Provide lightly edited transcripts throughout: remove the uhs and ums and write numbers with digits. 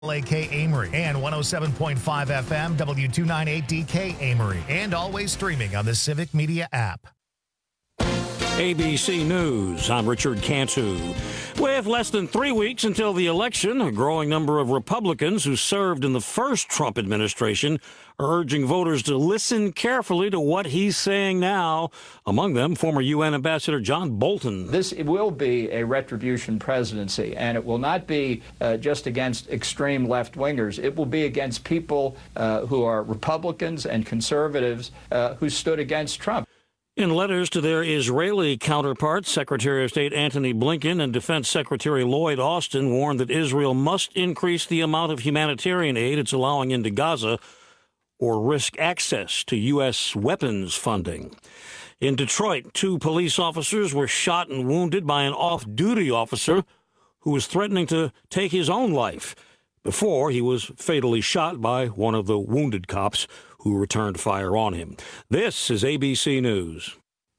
Lake Amory and 107.5 FM W298DK Amory, and always streaming on the Civic Media app. ABC News, I'm Richard Cantu. With less than 3 weeks until the election, a growing number of Republicans who served in the first Trump administration are urging voters to listen carefully to what he's saying now. Among them, former UN Ambassador John Bolton. This will be a retribution presidency, and it will not be just against extreme left-wingers. It will be against people who are Republicans and conservatives who stood against Trump. In letters to their Israeli counterparts, Secretary of State Antony Blinken and Defense Secretary Lloyd Austin warned that Israel must increase the amount of humanitarian aid it's allowing into Gaza or risk access to U.S. weapons funding. In Detroit, 2 police officers were shot and wounded by an off-duty officer who was threatening to take his own life before he was fatally shot by one of the wounded cops who returned fire on him. This is ABC News.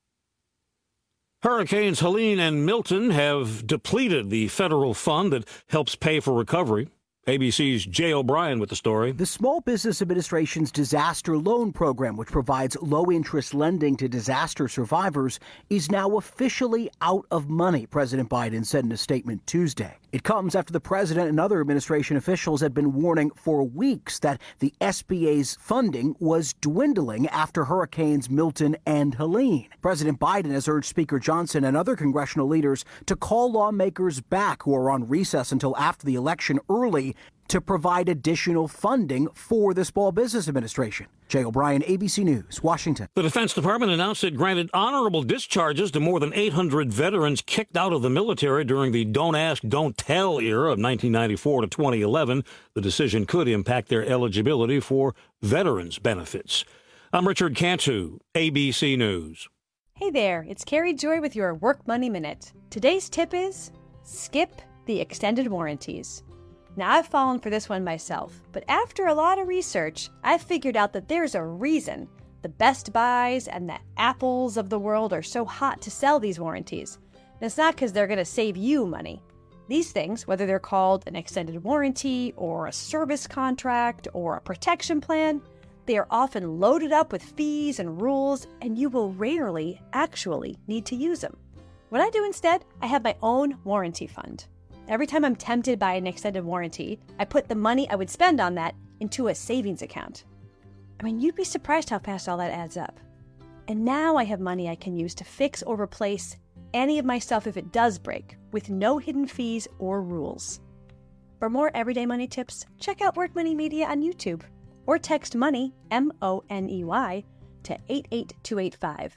Hurricanes Helene and Milton have depleted the federal fund that helps pay for recovery. ABC's Jay O'Brien with the story. The Small Business Administration's disaster loan program, which provides low-interest lending to disaster survivors, is now officially out of money, President Biden said in a statement Tuesday. It comes after the president and other administration officials had been warning for weeks that the SBA's funding was dwindling after Hurricanes Milton and Helene. President Biden has urged Speaker Johnson and other congressional leaders to call lawmakers back who are on recess until after the election early to provide additional funding for the Small Business Administration. Jay O'Brien, ABC News, Washington. The Defense Department announced it granted honorable discharges to more than 800 veterans kicked out of the military during the Don't Ask, Don't Tell era of 1994 to 2011. The decision could impact their eligibility for veterans benefits. I'm Richard Cantu, ABC News. Hey there, it's Carrie Joy with your Work Money Minute. Today's tip is skip the extended warranties. Now, I've fallen for this one myself, but after a lot of research, I've figured out that there's a reason the Best Buys and the Apples of the world are so hot to sell these warranties. And it's not because they're going to save you money. These things, whether they're called an extended warranty or a service contract or a protection plan, they are often loaded up with fees and rules, and you will rarely actually need to use them. What I do instead, I have my own warranty fund. Every time I'm tempted by an extended warranty, I put the money I would spend on that into a savings account. I mean, you'd be surprised how fast all that adds up. And now I have money I can use to fix or replace any of my stuff if it does break, with no hidden fees or rules. For more everyday money tips, check out Work Money Media on YouTube, or text MONEY, MONEY, to 88285.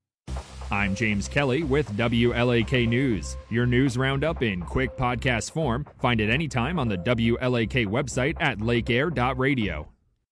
I'm James Kelly with WLAK News. Your news roundup in quick podcast form. Find it anytime on the WLAK website at lakeair.radio.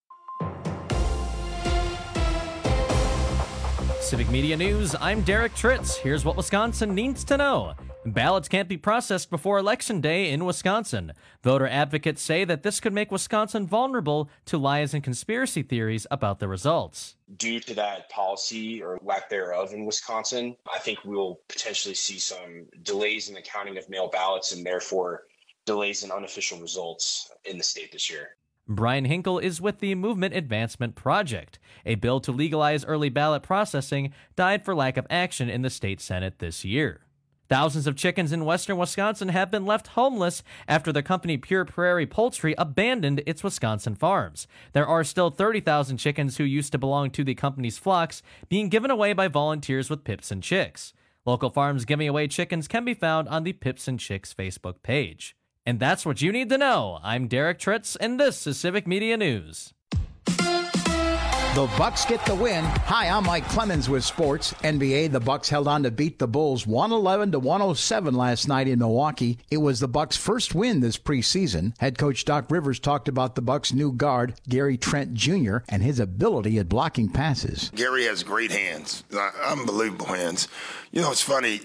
Civic Media News, I'm Derek Tritz. Here's what Wisconsin needs to know. Ballots can't be processed before Election Day in Wisconsin. Voter advocates say that this could make Wisconsin vulnerable to lies and conspiracy theories about the results. Due to that policy or lack thereof in Wisconsin, I think we'll potentially see some delays in the counting of mail ballots and therefore delays in unofficial results in the state this year. Brian Hinkle is with the Movement Advancement Project. A bill to legalize early ballot processing died for lack of action in the state Senate this year. Thousands of chickens in western Wisconsin have been left homeless after the company Pure Prairie Poultry abandoned its Wisconsin farms. There are still 30,000 chickens who used to belong to the company's flocks being given away by volunteers with Pips and Chicks. Local farms giving away chickens can be found on the Pips and Chicks Facebook page. And that's what you need to know. I'm Derek Tritz, and this is Civic Media News. The Bucks get the win. Hi, I'm Mike Clemens with sports. NBA, the Bucks held on to beat the Bulls 111-107 last night in Milwaukee. It was the Bucks' first win this preseason. Head coach Doc Rivers talked about the Bucks' new guard, Gary Trent Jr., and his ability at blocking passes. Gary has great hands, unbelievable hands. You know, it's funny.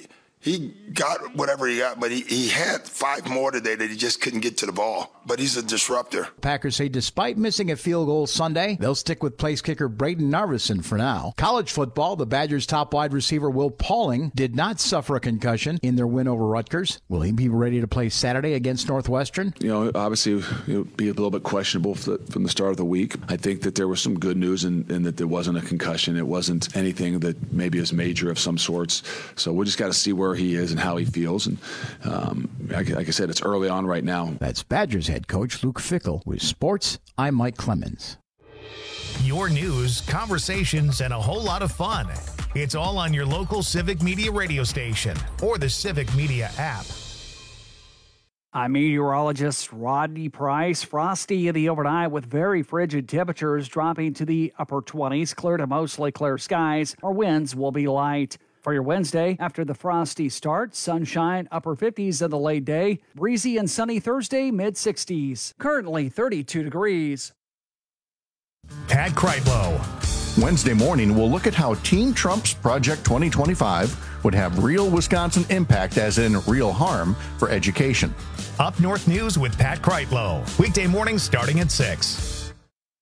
He got whatever he got, but he had 5 more today that he just couldn't get to the ball. But he's a disruptor. Packers say despite missing a field goal Sunday, they'll stick with place kicker Braden Narveson for now. College football, the Badgers' top wide receiver Will Pauling did not suffer a concussion in their win over Rutgers. Will he be ready to play Saturday against Northwestern? Obviously, it would be a little bit questionable from the start of the week. I think that there was some good news in that there wasn't a concussion. It wasn't anything that maybe is major of some sorts. So we just got to see where he is and how he feels. And like I said, it's early on right now. That's Badgers head coach Luke Fickell. With sports, I'm Mike Clemens. Your news, conversations, and a whole lot of fun. It's all on your local Civic Media radio station or the Civic Media app. I'm meteorologist Rodney Price. Frosty in the overnight with very frigid temperatures dropping to the upper 20s, clear to mostly clear skies. Our winds will be light. For your Wednesday, after the frosty start, sunshine, upper 50s in the late day. Breezy and sunny Thursday, mid-60s. Currently 32 degrees. Pat Kreitlow. Wednesday morning, we'll look at how Team Trump's Project 2025 would have real Wisconsin impact, as in real harm, for education. Up North News with Pat Kreitlow. Weekday mornings starting at 6.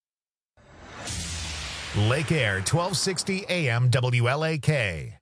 Lake Air, 1260 AM WLAK.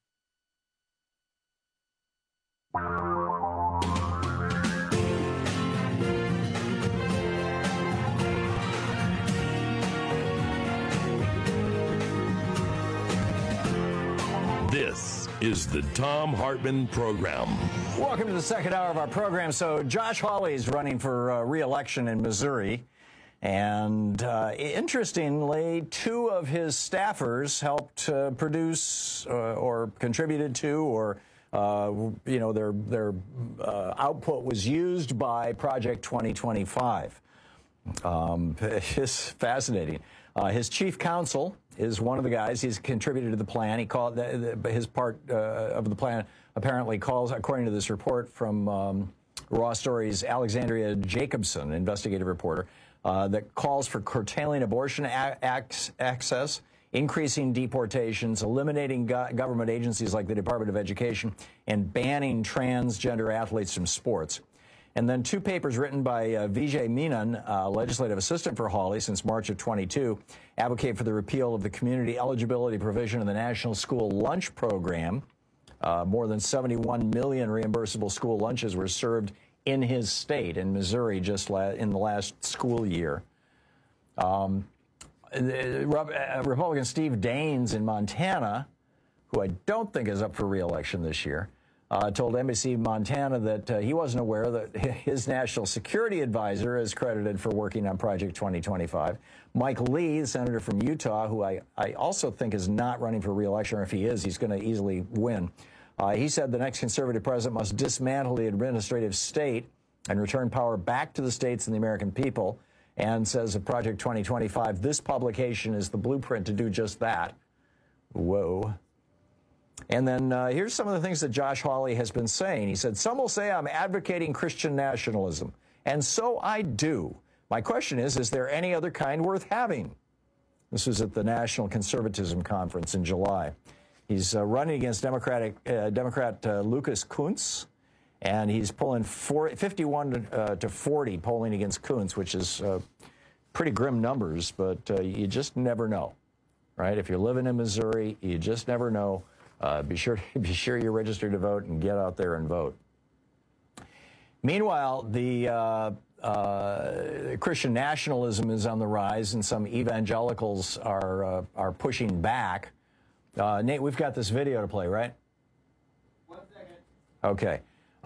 This is the Thom Hartmann Program. Welcome to the second hour of our program. So Josh Hawley is running for re-election in Missouri. And interestingly, 2 of his staffers helped produce or contributed to or their output was used by Project 2025. It's fascinating. His chief counsel is one of the guys. He's contributed to the plan. He called his part of the plan apparently calls, according to this report from Raw Stories, Alexandria Jacobson, investigative reporter, that calls for curtailing abortion access, increasing deportations, eliminating government agencies like the Department of Education, and banning transgender athletes from sports. And then 2 papers written by Vijay Menon, legislative assistant for Hawley since March of 22, advocate for the repeal of the community eligibility provision of the National School Lunch Program. More than 71 million reimbursable school lunches were served in his state, in Missouri, just in the last school year. Republican Steve Daines in Montana, who I don't think is up for re-election this year, told NBC Montana that he wasn't aware that his national security advisor is credited for working on Project 2025. Mike Lee, the senator from Utah, who I also think is not running for re-election, or if he is, he's going to easily win. He said the next conservative president must dismantle the administrative state and return power back to the states and the American people, and says of Project 2025, this publication is the blueprint to do just that. Whoa. And then here's some of the things that Josh Hawley has been saying. He said, some will say I'm advocating Christian nationalism, and so I do. My question is there any other kind worth having? This was at the National Conservatism Conference in July. He's running against Democrat Lucas Kunce, and he's pulling 51 to 40 polling against Kunce, which is pretty grim numbers, but you just never know, right? If you're living in Missouri, you just never know. Be sure you're registered to vote and get out there and vote. Meanwhile, the Christian nationalism is on the rise, and some evangelicals are pushing back. Nate, we've got this video to play, right? 1 second. Okay.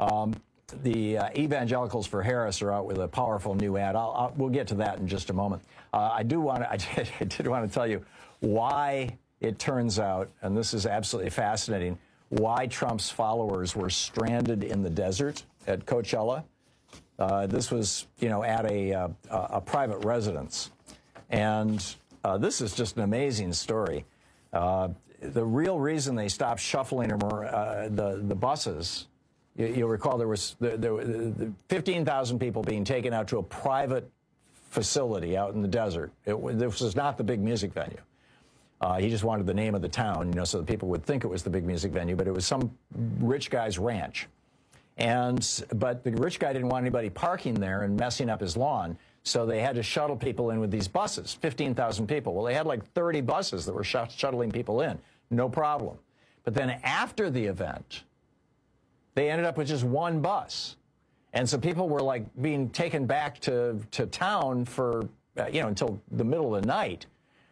The evangelicals for Harris are out with a powerful new ad. We'll get to that in just a moment. I did want to tell you why it turns out, and this is absolutely fascinating, why Trump's followers were stranded in the desert at Coachella. This was, at a private residence. And this is just an amazing story. The real reason they stopped shuffling the buses, you'll recall there was 15,000 people being taken out to a private facility out in the desert. This was not the big music venue. He just wanted the name of the town, so that people would think it was the big music venue, but it was some rich guy's ranch. But the rich guy didn't want anybody parking there and messing up his lawn, so they had to shuttle people in with these buses, 15,000 people. Well, they had like 30 buses that were shuttling people in, no problem. But then after the event, they ended up with just one bus. And so people were like being taken back to town for, until the middle of the night.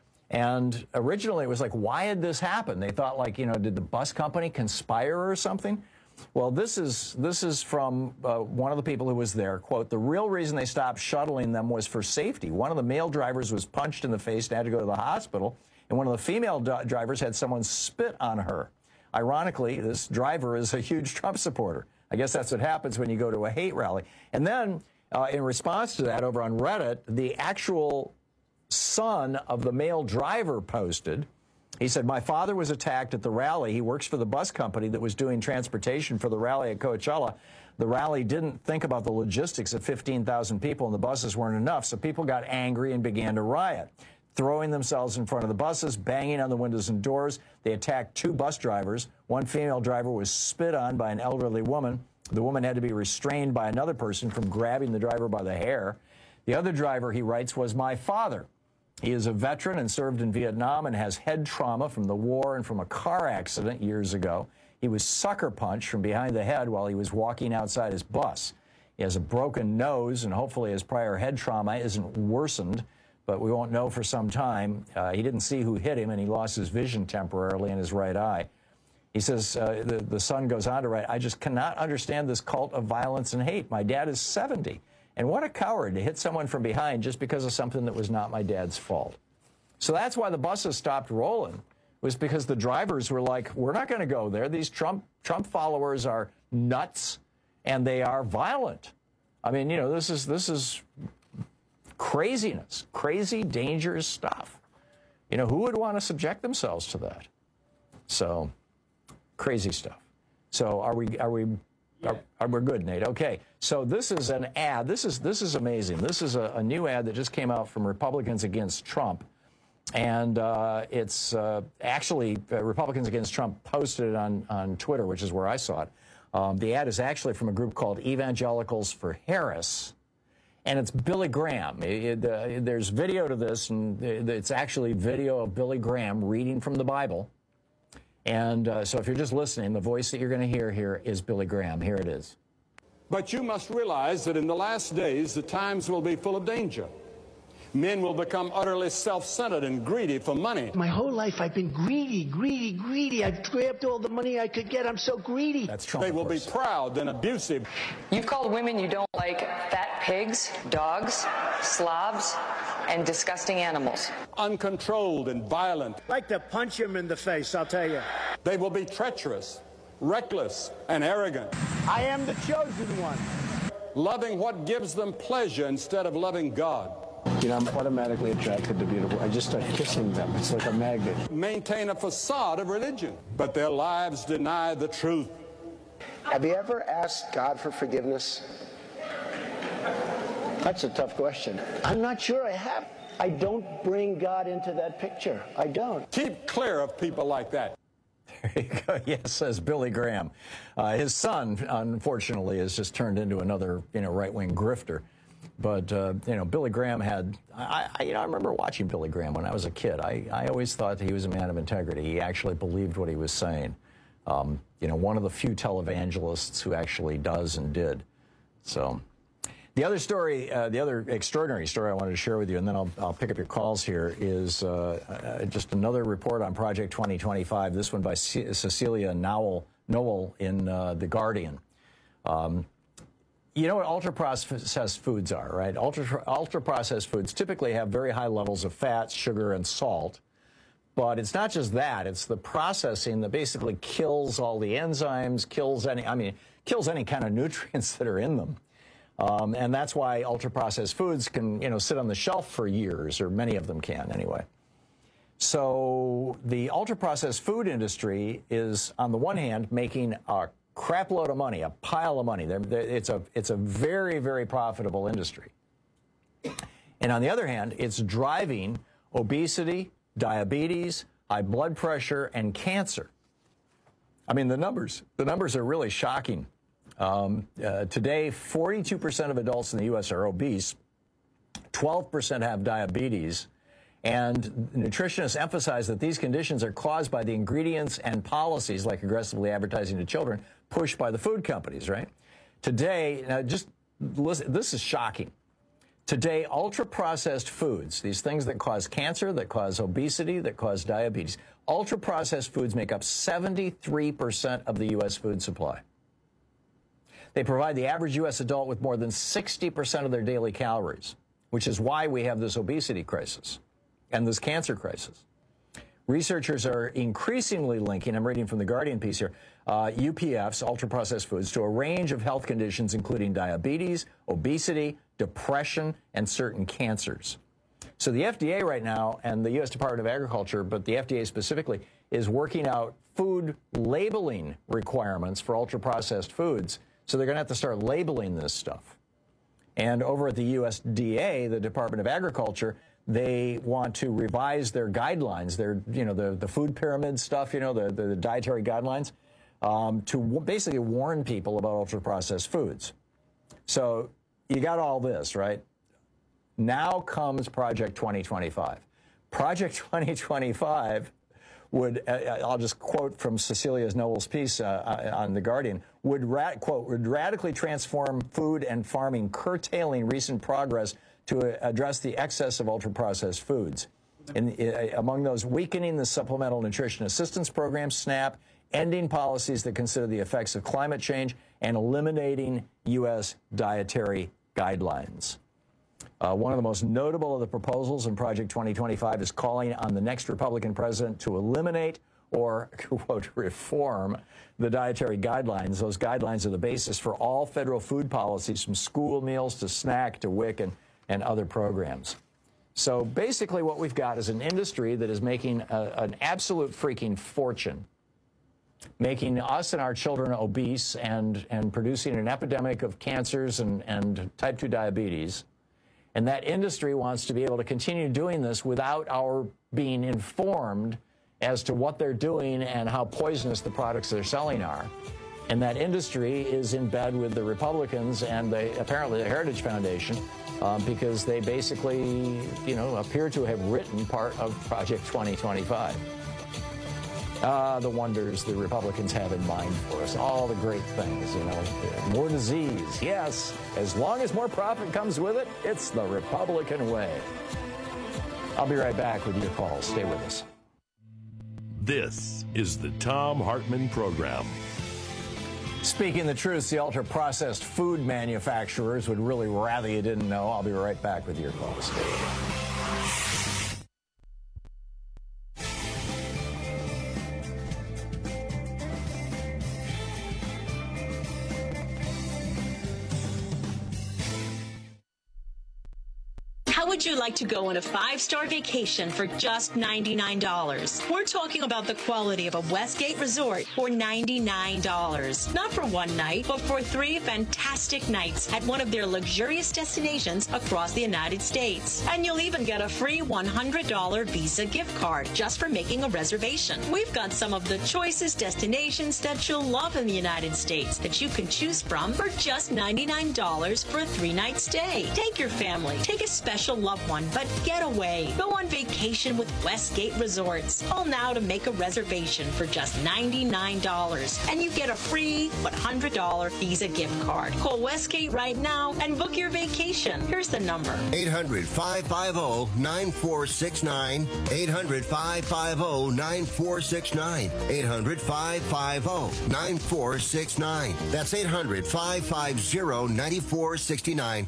And originally it was like, why had this happen? They thought like, did the bus company conspire or something? Well, this is from one of the people who was there. Quote, the real reason they stopped shuttling them was for safety. One of the male drivers was punched in the face and had to go to the hospital. And one of the female drivers had someone spit on her. Ironically, this driver is a huge Trump supporter. I guess that's what happens when you go to a hate rally. And then in response to that, over on Reddit, the actual son of the male driver posted, he said, my father was attacked at the rally. He works for the bus company that was doing transportation for the rally at Coachella. The rally didn't think about the logistics of 15,000 people, and the buses weren't enough, so people got angry and began to riot, throwing themselves in front of the buses, banging on the windows and doors. They attacked 2 bus drivers. One female driver was spit on by an elderly woman. The woman had to be restrained by another person from grabbing the driver by the hair. The other driver, he writes, was my father. He is a veteran and served in Vietnam and has head trauma from the war and from a car accident years ago. He was sucker punched from behind the head while he was walking outside his bus. He has a broken nose, and hopefully his prior head trauma isn't worsened, but we won't know for some time. He didn't see who hit him, and he lost his vision temporarily in his right eye. He says, the son goes on to write, I just cannot understand this cult of violence and hate. My dad is 70. And what a coward to hit someone from behind just because of something that was not my dad's fault. So that's why the buses stopped rolling, was because the drivers were like, we're not going to go there. These Trump followers are nuts, and they are violent. I mean, this is craziness, crazy, dangerous stuff. Who would want to subject themselves to that? So, crazy stuff. So are we good, Nate? Okay. So this is an ad. This is amazing. This is a new ad that just came out from Republicans Against Trump. And it's actually Republicans Against Trump posted it on Twitter, which is where I saw it. The ad is actually from a group called Evangelicals for Harris. And it's Billy Graham. There's video to this, and it's actually video of Billy Graham reading from the Bible. And so if you're just listening, the voice that you're going to hear here is Billy Graham. Here it is. But you must realize that in the last days, the times will be full of danger. Men will become utterly self-centered and greedy for money. My whole life I've been greedy. I've grabbed all the money I could get. I'm so greedy. That's Trump. They will be proud and abusive. You've called women you don't like fat pigs, dogs, slobs, and disgusting animals. Uncontrolled and violent. I'd like to punch him in the face, I'll tell you. They will be treacherous, reckless, and arrogant. I am the chosen one. Loving what gives them pleasure instead of loving God. I'm automatically attracted to beautiful. I just start kissing them. It's like a magnet. Maintain a facade of religion, but their lives deny the truth. Have you ever asked God for forgiveness? That's a tough question. I'm not sure I have. I don't bring God into that picture. I don't. Keep clear of people like that. There you go. Yes, says Billy Graham. His son, unfortunately, has just turned into another, right-wing grifter. But, Billy Graham had, I remember watching Billy Graham when I was a kid. I always thought that he was a man of integrity. He actually believed what he was saying. One of the few televangelists who actually does and did. So the other story, the other extraordinary story I wanted to share with you, and then I'll pick up your calls here, is just another report on Project 2025, this one by Cecilia Noel in The Guardian. You know what ultra-processed foods are, right? Ultra-processed foods typically have very high levels of fat, sugar, and salt. But it's not just that. It's the processing that basically kills all the enzymes, kills any kind of nutrients that are in them. And that's why ultra-processed foods can, sit on the shelf for years, or many of them can anyway. So the ultra-processed food industry is, on the one hand, making a crap load of money, a pile of money. It's a very, very profitable industry. And on the other hand, it's driving obesity, diabetes, high blood pressure, and cancer. I mean, the numbers are really shocking. Today, 42% of adults in the U.S. are obese, 12% have diabetes, and nutritionists emphasize that these conditions are caused by the ingredients and policies, like aggressively advertising to children, pushed by the food companies, right? Today, now just listen, this is shocking. Today, ultra-processed foods, these things that cause cancer, that cause obesity, that cause diabetes, ultra-processed foods make up 73% of the U.S. food supply. They provide the average U.S. adult with more than 60% of their daily calories, which is why we have this obesity crisis and this cancer crisis. Researchers are increasingly linking, I'm reading from the Guardian piece here, UPFs, ultra-processed foods, to a range of health conditions, including diabetes, obesity, depression, and certain cancers. So the FDA right now, and the U.S. Department of Agriculture, but the FDA specifically, is working out food labeling requirements for ultra-processed foods. So they're going to have to start labeling this stuff. And over at the USDA, the Department of Agriculture, they want to revise their guidelines, the food pyramid stuff, the dietary guidelines, to basically warn people about ultra-processed foods. So you got all this, right? Now comes Project 2025. Project 2025 would, I'll just quote from Cecilia Noble's piece on The Guardian, would radically transform food and farming, curtailing recent progress to address the excess of ultra-processed foods. Among those, weakening the Supplemental Nutrition Assistance Program, SNAP, ending policies that consider the effects of climate change, and eliminating U.S. dietary guidelines. One of the most notable of the proposals in Project 2025 is calling on the next Republican president to eliminate or, quote, reform the dietary guidelines. Those guidelines are the basis for all federal food policies, from school meals to SNAP to WIC and other programs. So basically what we've got is an industry that is making an absolute freaking fortune, making us and our children obese and producing an epidemic of cancers and type 2 diabetes. And that industry wants to be able to continue doing this without our being informed as to what they're doing and how poisonous the products they're selling are. And that industry is in bed with the Republicans and apparently the Heritage Foundation because they basically, appear to have written part of Project 2025. The wonders the Republicans have in mind for us, all the great things, more disease, yes, as long as more profit comes with it, it's the Republican way. I'll be right back with your calls. Stay with us. This is the Thom Hartmann Program. Speaking the truth, the ultra-processed food manufacturers would really rather you didn't know. I'll be right back with your calls. How would you like to go on a 5-star vacation for just $99? We're talking about the quality of a Westgate resort for $99. Not for one night, but for 3 fantastic nights at one of their luxurious destinations across the United States. And you'll even get a free $100 Visa gift card just for making a reservation. We've got some of the choicest destinations that you'll love in the United States that you can choose from for just $99 for a 3-night stay. Take your family, take a special loved one, but get away. Go on vacation with Westgate Resorts. Call now to make a reservation for just $99, and you get a free $100 Visa gift card. Call Westgate right now and book your vacation. Here's the number. 800-550-9469. 800-550-9469. 800-550-9469. That's 800-550-9469.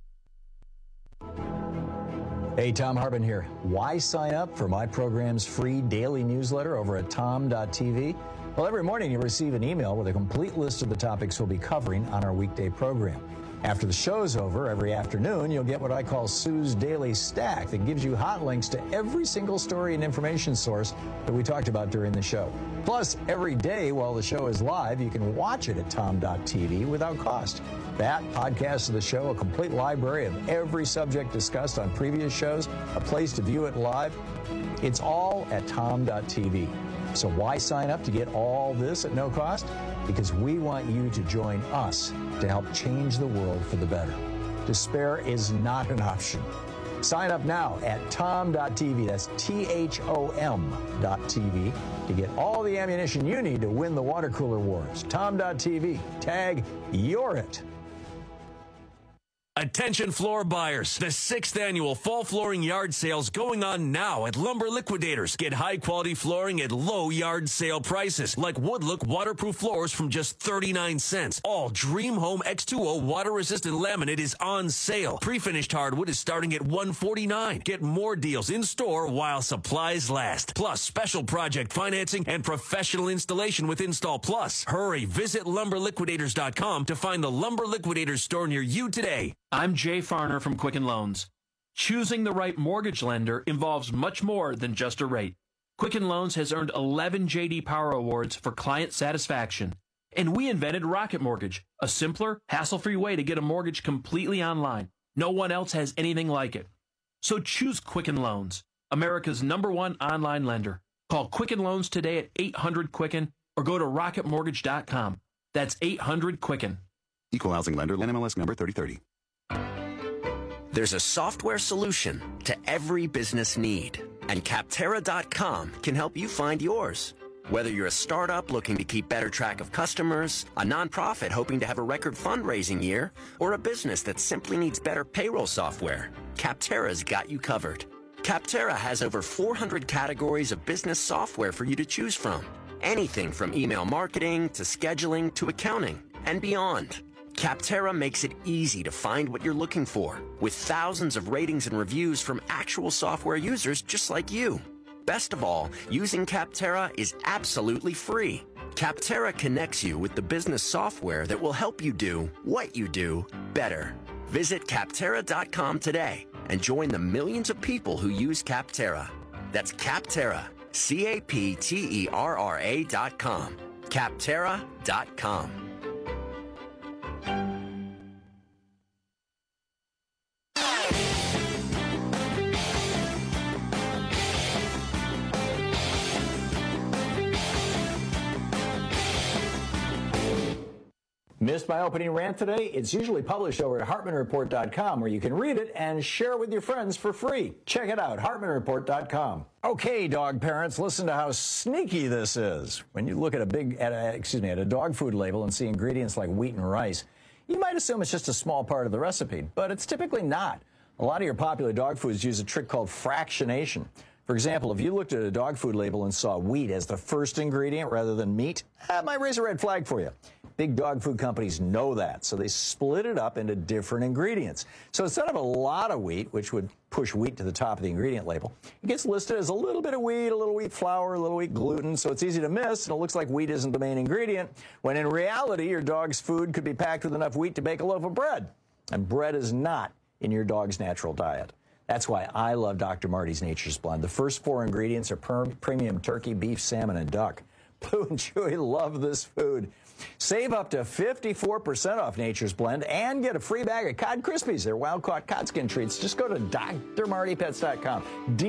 Hey, Thom Hartmann here. Why sign up for my program's free daily newsletter over at tom.tv? Well, every morning you receive an email with a complete list of the topics we'll be covering on our weekday program. After the show's over, every afternoon, you'll get what I call Sue's Daily Stack that gives you hot links to every single story and information source that we talked about during the show. Plus, every day while the show is live, you can watch it at tom.tv without cost. That, podcasts of the show, a complete library of every subject discussed on previous shows, a place to view it live. It's all at tom.tv. So why sign up to get all this at no cost? Because we want you to join us to help change the world for the better. Despair is not an option. Sign up now at tom.tv, that's THOM.tv, to get all the ammunition you need to win the water cooler wars. tom.tv, tag You're It. Attention floor buyers. The 6th annual fall flooring yard sale's going on now at Lumber Liquidators. Get high quality flooring at low yard sale prices, like Woodlook waterproof floors from just 39 cents. All Dream Home X2O water resistant laminate is on sale. Pre-finished hardwood is starting at $149. Get more deals in store while supplies last. Plus special project financing and professional installation with Install Plus. Hurry, visit lumberliquidators.com to find the Lumber Liquidators store near you today. I'm Jay Farner from Quicken Loans. Choosing the right mortgage lender involves much more than just a rate. Quicken Loans has earned 11 J.D. Power Awards for client satisfaction. And we invented Rocket Mortgage, a simpler, hassle-free way to get a mortgage completely online. No one else has anything like it. So choose Quicken Loans, America's #1 online lender. Call Quicken Loans today at 800-QUICKEN or go to rocketmortgage.com. That's 800-QUICKEN. Equal housing lender, NMLS number 3030. There's a software solution to every business need, and Capterra.com can help you find yours. Whether you're a startup looking to keep better track of customers, a nonprofit hoping to have a record fundraising year, or a business that simply needs better payroll software, Capterra's got you covered. Capterra has over 400 categories of business software for you to choose from. Anything from email marketing to scheduling to accounting and beyond. Capterra makes it easy to find what you're looking for, with thousands of ratings and reviews from actual software users just like you. Best of all, using Capterra is absolutely free. Capterra connects you with the business software that will help you do what you do better. Visit Capterra.com today and join the millions of people who use Capterra. That's Capterra, Capterra.com. Capterra.com. Missed my opening rant today? It's usually published over at HartmanReport.com, where you can read it and share it with your friends for free. Check it out, HartmanReport.com. Okay, dog parents, listen to how sneaky this is. When you look at a dog food label and see ingredients like wheat and rice, you might assume it's just a small part of the recipe, but it's typically not. A lot of your popular dog foods use a trick called fractionation. For example, if you looked at a dog food label and saw wheat as the first ingredient rather than meat, that might raise a red flag for you. Big dog food companies know that, so they split it up into different ingredients. So instead of a lot of wheat, which would push wheat to the top of the ingredient label, it gets listed as a little bit of wheat, a little wheat flour, a little wheat gluten, so it's easy to miss, and it looks like wheat isn't the main ingredient, when in reality, your dog's food could be packed with enough wheat to bake a loaf of bread. And bread is not in your dog's natural diet. That's why I love Dr. Marty's Nature's Blend. The first 4 ingredients are premium turkey, beef, salmon, and duck. Blue and Chewy love this food. Save up to 54% off Nature's Blend and get a free bag of Cod Krispies. They're wild-caught cod skin treats. Just go to drmartypets.com,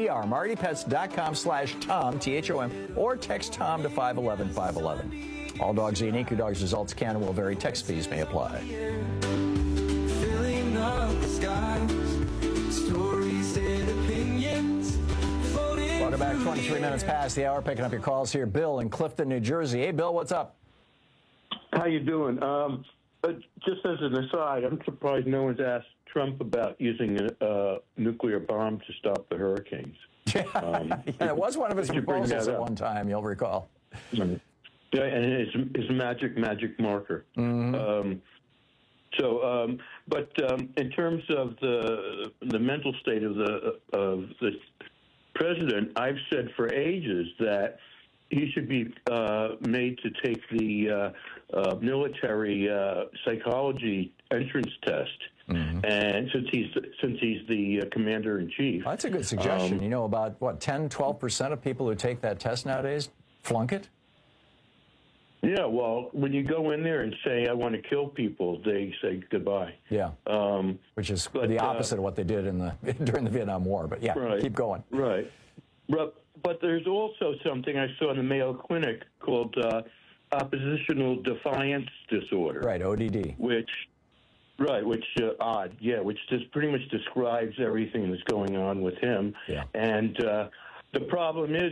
drmartypets.com/Tom, T-H-O-M, or text Tom to 511-511. All dogs are unique. Your dog's results can and will vary. Text fees may apply. Filling up the skies, stories and opinions. Welcome back. 23 minutes past the hour. Picking up your calls here. Bill in Clifton, New Jersey. Hey, Bill, what's up? How you doing? But just as an aside, I'm surprised no one's asked Trump about using a nuclear bomb to stop the hurricanes. It was one of his proposals at one time, you'll recall. Yeah, and his magic marker. Mm-hmm. But in terms of the mental state of the president, I've said for ages that he should be made to take the military psychology entrance test. And since he's the commander-in-chief. That's a good suggestion. You know, about, 10-12% of people who take that test nowadays flunk it? Yeah, well, when you go in there and say, I want to kill people, they say goodbye. Yeah, which is the opposite of what they did during the Vietnam War. But yeah, right, keep going. Right. But there's also something I saw in the Mayo Clinic called oppositional defiance disorder. Right, ODD. Which just pretty much describes everything that's going on with him. Yeah. And the problem is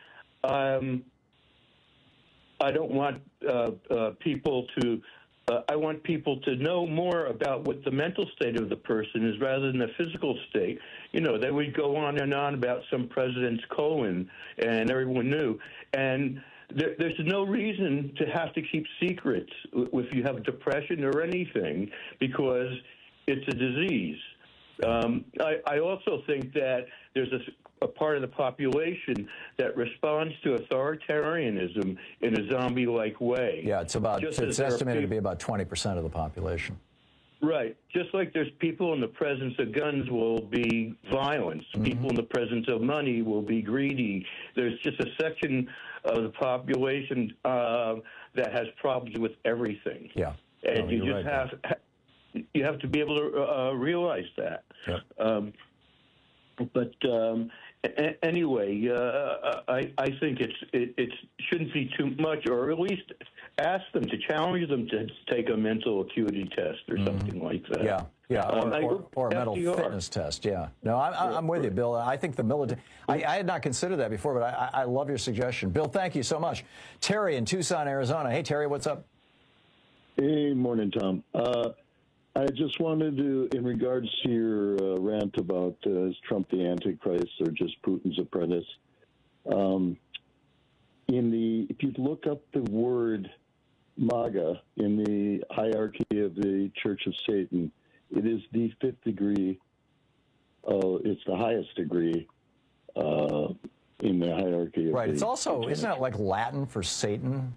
I don't want people to. I want people to know more about what the mental state of the person is rather than the physical state. You know, they would go on and on about some president's colon, and everyone knew. And there's no reason to have to keep secrets if you have depression or anything, because it's a disease. I also think that there's a part of the population that responds to authoritarianism in a zombie-like way. Yeah, it's estimated to be about 20% of the population. Right. Just like there's people in the presence of guns will be violence. People in the presence of money will be greedy. There's just a section of the population that has problems with everything. Yeah. And you just have to be able to realize that. Yeah. Anyway, I think it shouldn't be too much, or at least ask them to challenge them to take a mental acuity test or something like that. Yeah, or a mental fitness test. Yeah, no, I'm with you, Bill. I think the military. I had not considered that before, but I love your suggestion, Bill. Thank you so much. Terry in Tucson, Arizona. Hey, Terry, what's up? Hey, morning, Tom. I just wanted to, in regards to your rant about is Trump the Antichrist or just Putin's apprentice, if you look up the word MAGA in the hierarchy of the Church of Satan, it is the fifth degree. It's the highest degree in the hierarchy. Right. It's also, isn't it like Latin for Satan?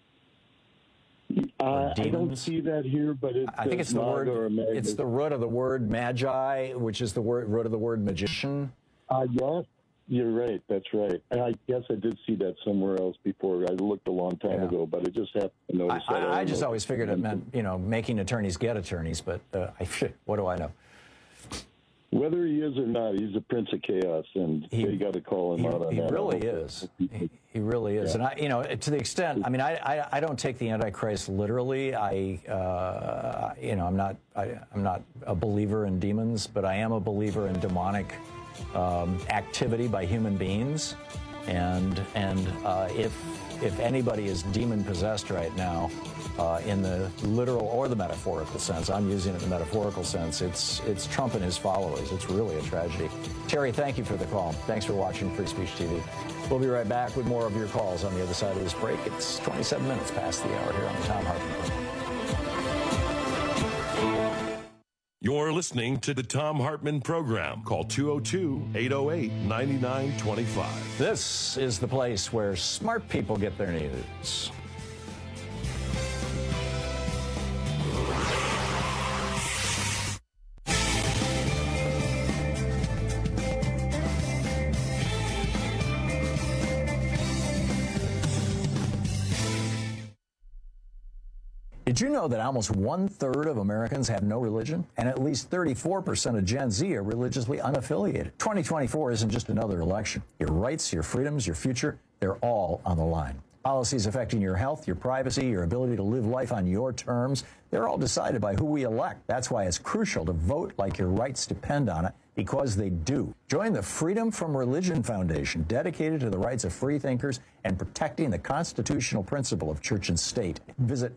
I don't see that here, but I think it's the word. It's the root of the word magi, which is the root of the word magician. Yes, you're right. That's right. And I guess I did see that somewhere else before. I looked a long time ago, but I just happened to notice that. I just always figured it meant, making attorneys get attorneys, but what do I know? Whether he is or not, he's a prince of chaos, and they got to call him out on that. He really is. He really is. Yeah. And to the extent, I don't take the Antichrist literally. I'm not a believer in demons, but I am a believer in demonic activity by human beings. And if anybody is demon possessed right now, in the literal or the metaphorical sense, I'm using it in the metaphorical sense, it's Trump and his followers. It's really a tragedy. Terry, thank you for the call. Thanks for watching Free Speech TV. We'll be right back with more of your calls on the other side of this break. It's 27 minutes past the hour here on the Tom Hartman Program. You're listening to the Tom Hartman Program. Call 202-808-9925. This is the place where smart people get their news. Did you know that almost 1/3 of Americans have no religion? And at least 34% of Gen Z are religiously unaffiliated. 2024 isn't just another election. Your rights, your freedoms, your future, they're all on the line. Policies affecting your health, your privacy, your ability to live life on your terms, they're all decided by who we elect. That's why it's crucial to vote like your rights depend on it, because they do. Join the Freedom from Religion Foundation, dedicated to the rights of free thinkers and protecting the constitutional principle of church and state. Visit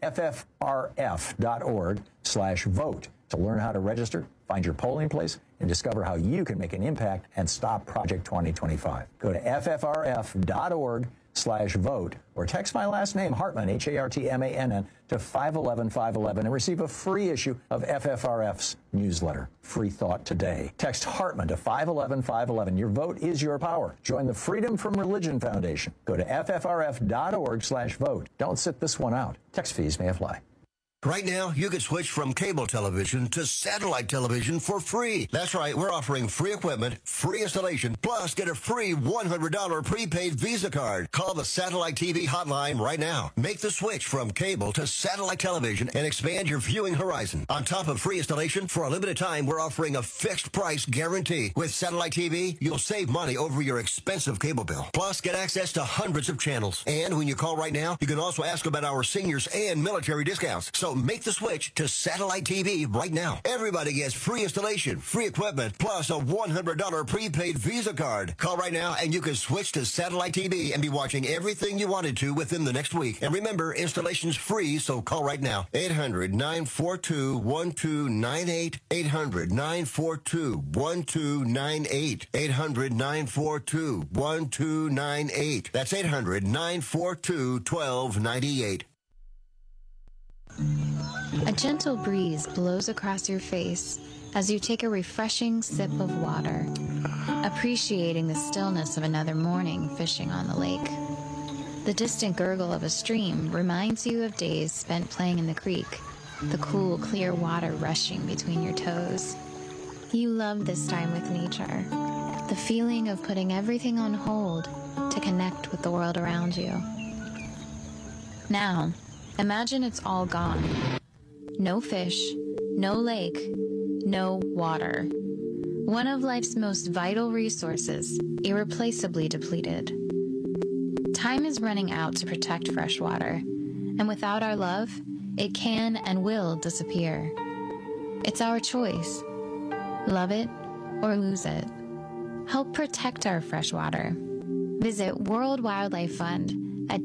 ffrf.org/vote to learn how to register, find your polling place, and discover how you can make an impact and stop Project 2025. Go to ffrf.org/vote or text my last name, Hartman, Hartmann, to 511-511 and receive a free issue of FFRF's newsletter, Free Thought Today. Text Hartman to 511-511. Your vote is your power. Join the Freedom from Religion Foundation. Go to ffrf.org/vote. Don't sit this one out. Text fees may apply. Right now, you can switch from cable television to satellite television for free. That's right, we're offering free equipment, free installation, plus get a free $100 prepaid Visa card. Call the Satellite TV hotline right now. Make the switch from cable to satellite television and expand your viewing horizon. On top of free installation, for a limited time, we're offering a fixed price guarantee. With Satellite TV, you'll save money over your expensive cable bill. Plus, get access to hundreds of channels. And when you call right now, you can also ask about our seniors and military discounts. So make the switch to Satellite TV right now. Everybody gets free installation, free equipment, plus a $100 prepaid Visa card. Call right now and you can switch to Satellite TV and be watching everything you wanted to within the next week. And remember, installation's free, so call right now. 800-942-1298. 800-942-1298. 800-942-1298. That's 800-942-1298. A gentle breeze blows across your face as you take a refreshing sip of water, appreciating the stillness of another morning fishing on the lake. The distant gurgle of a stream reminds you of days spent playing in the creek, the cool, clear water rushing between your toes. You love this time with nature, the feeling of putting everything on hold to connect with the world around you. Now, imagine it's all gone. No fish, no lake, no water. One of life's most vital resources, irreplaceably depleted. Time is running out to protect fresh water, and without our love, it can and will disappear. It's our choice. Love it or lose it. Help protect our fresh water. Visit World Wildlife Fund at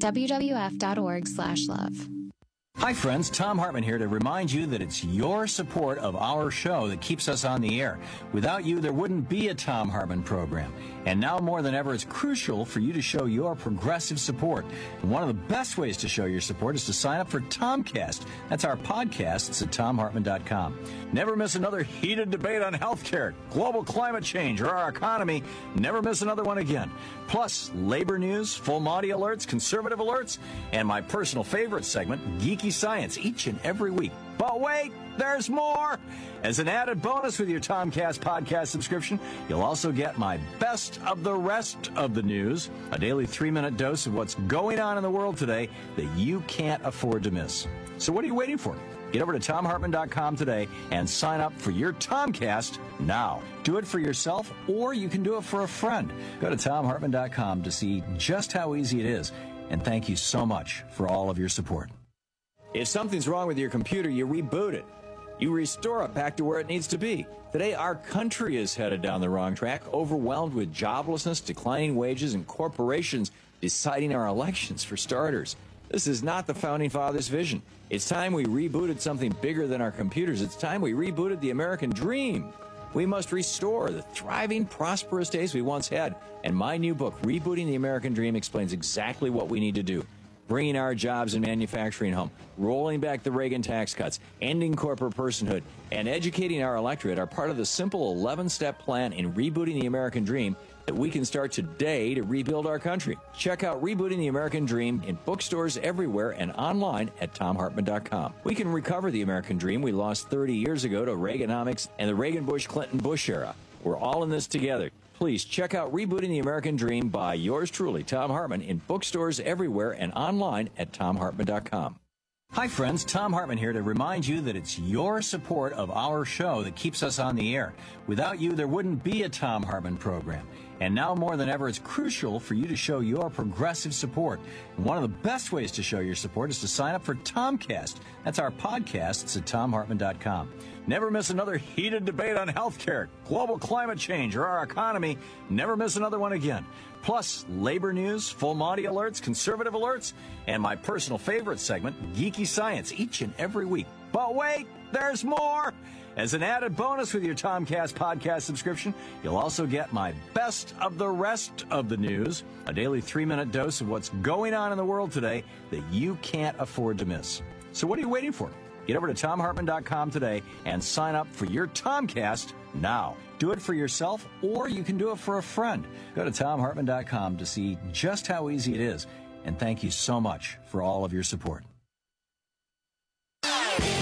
wwf.org/love. Hi, friends. Tom Hartman here to remind you that it's your support of our show that keeps us on the air. Without you, there wouldn't be a Tom Hartman program. And now more than ever, it's crucial for you to show your progressive support. And one of the best ways to show your support is to sign up for Tomcast. That's our podcast. It's at TomHartman.com. Never miss another heated debate on healthcare, global climate change, or our economy. Never miss another one again. Plus, labor news, full Monty alerts, conservative alerts, and my personal favorite segment, Geeky Science, each and every week. But wait, there's more! As an added bonus with your Tomcast podcast subscription, you'll also get my best of the rest of the news, a daily 3-minute dose of what's going on in the world today that you can't afford to miss. So what are you waiting for? Get over to TomHartman.com today and sign up for your Tomcast now. Do it for yourself, or you can do it for a friend. Go to TomHartman.com to see just how easy it is. And thank you so much for all of your support. If something's wrong with your computer, you reboot it. You restore it back to where it needs to be. Today, our country is headed down the wrong track, overwhelmed with joblessness, declining wages, and corporations deciding our elections, for starters. This is not the Founding Fathers' vision. It's time we rebooted something bigger than our computers. It's time we rebooted the American dream. We must restore the thriving, prosperous days we once had. And my new book, Rebooting the American Dream, explains exactly what we need to do. Bringing our jobs and manufacturing home, rolling back the Reagan tax cuts, ending corporate personhood, and educating our electorate are part of the simple 11-step plan in rebooting the American dream that we can start today to rebuild our country. Check out Rebooting the American Dream in bookstores everywhere and online at TomHartman.com. We can recover the American dream we lost 30 years ago to Reaganomics and the Reagan-Bush-Clinton-Bush era. We're all in this together. Please check out Rebooting the American Dream by yours truly, Tom Hartman, in bookstores everywhere and online at TomHartman.com. Hi, friends. Tom Hartman here to remind you that it's your support of our show that keeps us on the air. Without you, there wouldn't be a Tom Hartman program. And now more than ever, it's crucial for you to show your progressive support. And one of the best ways to show your support is to sign up for Tomcast. That's our podcast. It's at TomHartman.com. Never miss another heated debate on healthcare, global climate change, or our economy. Never miss another one again. Plus, labor news, full Monty alerts, conservative alerts, and my personal favorite segment, Geeky Science, each and every week. But wait, there's more! As an added bonus with your Tomcast podcast subscription, you'll also get my best of the rest of the news, a daily 3-minute dose of what's going on in the world today that you can't afford to miss. So what are you waiting for? Get over to TomHartman.com today and sign up for your Tomcast now. Do it for yourself, or you can do it for a friend. Go to TomHartman.com to see just how easy it is. And thank you so much for all of your support.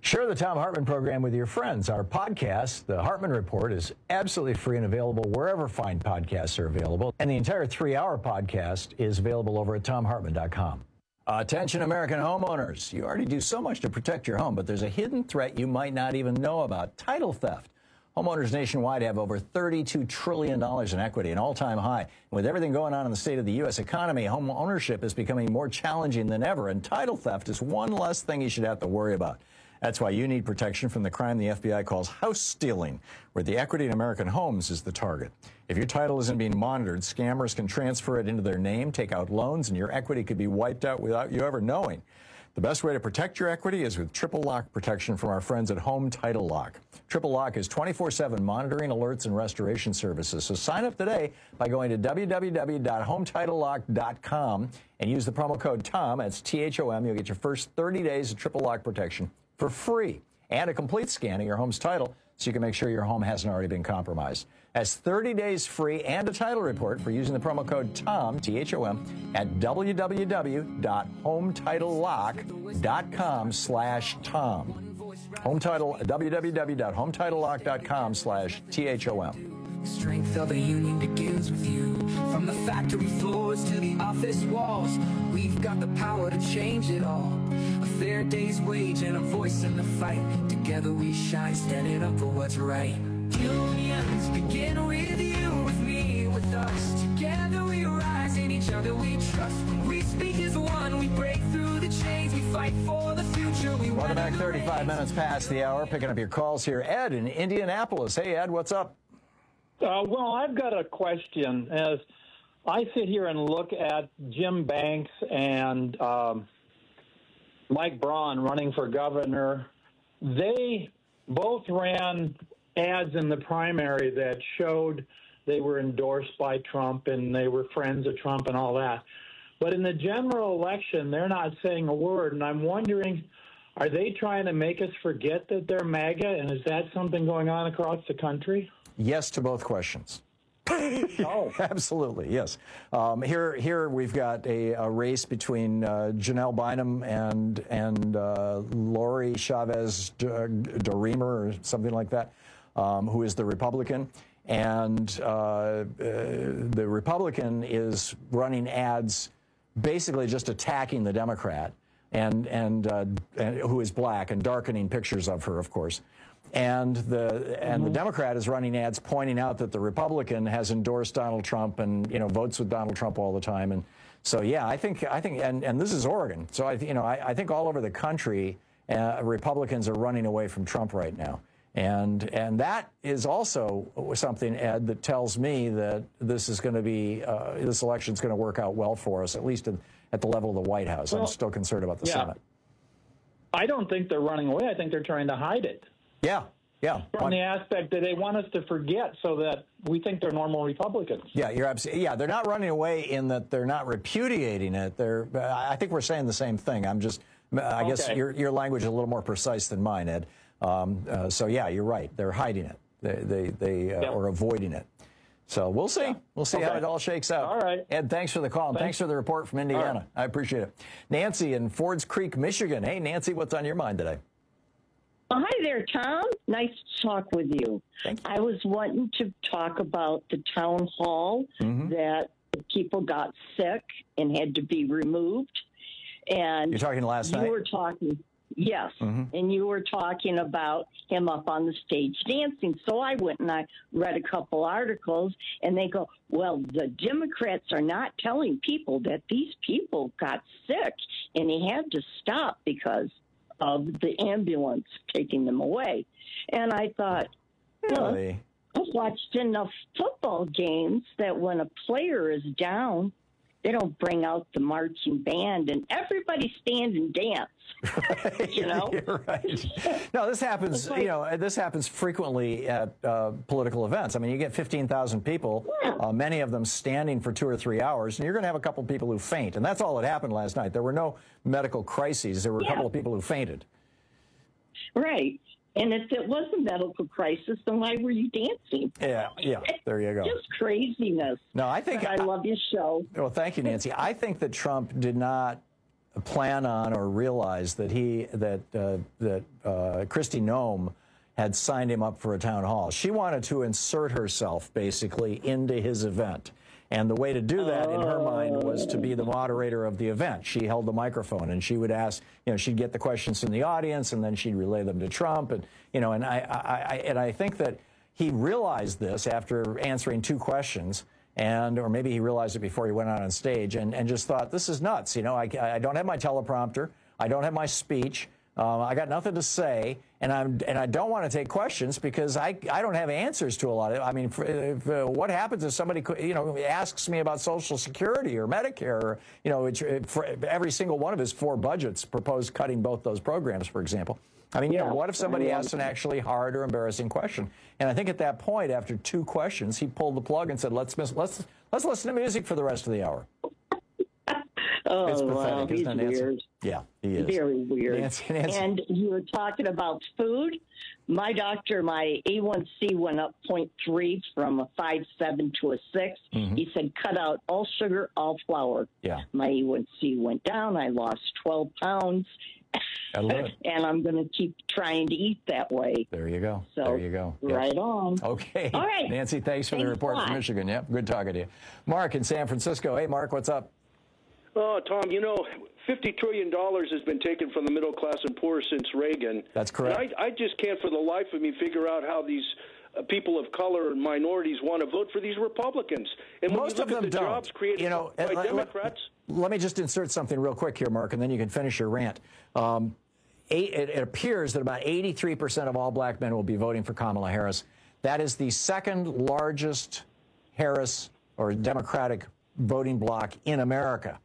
Share the Thom Hartmann program with your friends. Our podcast, The Hartmann Report, is absolutely free and available wherever fine podcasts are available. And the entire 3-hour podcast is available over at ThomHartmann.com. Attention, American homeowners. You already do so much to protect your home, but there's a hidden threat you might not even know about: title theft. Homeowners nationwide have over $32 trillion in equity, an all-time high. And with everything going on in the state of the U.S. economy, home ownership is becoming more challenging than ever, and title theft is one less thing you should have to worry about. That's why you need protection from the crime the FBI calls house stealing, where the equity in American homes is the target. If your title isn't being monitored, scammers can transfer it into their name, take out loans, and your equity could be wiped out without you ever knowing. The best way to protect your equity is with triple lock protection from our friends at Home Title Lock. Triple Lock is 24/7 monitoring, alerts, and restoration services. So sign up today by going to www.HometitleLock.com and use the promo code TOM, that's THOM. You'll get your first 30 days of triple lock protection for free and a complete scan of your home's title so you can make sure your home hasn't already been compromised. That's 30 days free and a title report for using the promo code TOM, THOM, at www.HometitleLock.com/Tom. www.HometitleLock.com/THOM. Strength of a union begins with you. From the factory floors to the office walls, we've got the power to change it all. A fair day's wage and a voice in the fight. Together we shine, standing up for what's right. Unions begin with you, with me, with us. Together we rise, in each other we trust. When we speak as one, we break through the chains. We fight for the future. Welcome back, 35 minutes past the hour. Picking up your calls here. Ed in Indianapolis. Hey, Ed, what's up? Well, I've got a question. As I sit here and look at Jim Banks and Mike Braun running for governor, they both ran ads in the primary that showed they were endorsed by Trump and they were friends of Trump and all that. But in the general election, they're not saying a word. And I'm wondering, are they trying to make us forget that they're MAGA? And is that something going on across the country? Yes to both questions. Oh, absolutely, yes. Here we've got a race between Janelle Bynum and Lori Chavez Doremer or something like that, who is the Republican. And the Republican is running ads basically just attacking the Democrat and who is black and darkening pictures of her, of course. And the Democrat is running ads pointing out that the Republican has endorsed Donald Trump and, you know, votes with Donald Trump all the time. And so, yeah, I think, and this is Oregon. So I think all over the country, Republicans are running away from Trump right now. And that is also something, Ed, that tells me that this is going to be, this election is going to work out well for us, at least at the level of the White House. Well, I'm still concerned about the Senate. I don't think they're running away. I think they're trying to hide it. Yeah. From the aspect that they want us to forget so that we think they're normal Republicans. Yeah, you're absolutely. Yeah, they're not running away in that they're not repudiating it. I think we're saying the same thing. I guess your language is a little more precise than mine, Ed. So yeah, you're right. They're hiding it. They are avoiding it. So we'll see. Yeah. We'll see how it all shakes out. All right. Ed, thanks for the call. And thanks for the report from Indiana. Right. I appreciate it. Nancy in Fords Creek, Michigan. Hey, Nancy, what's on your mind today? Hi there, Tom. Nice to talk with you. Thank you. I was wanting to talk about the town hall that people got sick and had to be removed. And you're talking last night? You were talking, yes. And you were talking about him up on the stage dancing. So I went and I read a couple articles, and they go, well, the Democrats are not telling people that these people got sick, and he had to stop because of the ambulance taking them away. And I thought, I've watched enough football games that when a player is down, they don't bring out the marching band and everybody stand and dance. You know? You're right. No, this happens, this happens frequently at political events. I mean, you get 15,000 people, many of them standing for 2 or 3 hours, and you're going to have a couple of people who faint. And that's all that happened last night. There were no medical crises. There were a couple of people who fainted. Right. And if it was a medical crisis, then why were you dancing? Yeah, there you go. Just craziness. No, I think I love your show. Well, thank you, Nancy. I think that Trump did not plan on or realize that Kristi Noem had signed him up for a town hall. She wanted to insert herself, basically, into his event. And the way to do that, in her mind, was to be the moderator of the event. She held the microphone, and she would ask, she'd get the questions from the audience, and then she'd relay them to Trump. And, and I think that he realized this after answering 2 questions, or maybe he realized it before he went out on stage, and just thought, this is nuts. I don't have my teleprompter. I don't have my speech. I got nothing to say, and I don't want to take questions because I don't have answers to a lot of it. I mean, what happens if somebody asks me about Social Security or Medicare, or for every single one of his 4 budgets proposed cutting both those programs, for example. I mean, what if somebody asks an actually hard or embarrassing question? And I think at that point, after 2 questions, he pulled the plug and said, "Let's listen to music for the rest of the hour." Oh, it's pathetic, wow, he's isn't it, Nancy? weird. Yeah, he is. Very weird. Nancy. And you were talking about food. My doctor, my A1C went up 0.3 from a 5.7 to a 6. Mm-hmm. He said, cut out all sugar, all flour. Yeah. My A1C went down. I lost 12 pounds. I love it. And I'm going to keep trying to eat that way. There you go. So, there you go. Right on. Okay. All right. Nancy, thanks for the report from Michigan. Yep, good talking to you. Mark in San Francisco. Hey, Mark, what's up? Oh, Tom, $50 trillion has been taken from the middle class and poor since Reagan. That's correct. And I just can't for the life of me figure out how these people of color and minorities want to vote for these Republicans. And when Most you look of them at the don't. jobs created by Democrats. Let me just insert something real quick here, Mark, and then you can finish your rant. It appears that about 83% of all black men will be voting for Kamala Harris. That is the second largest Harris or Democratic voting bloc in America.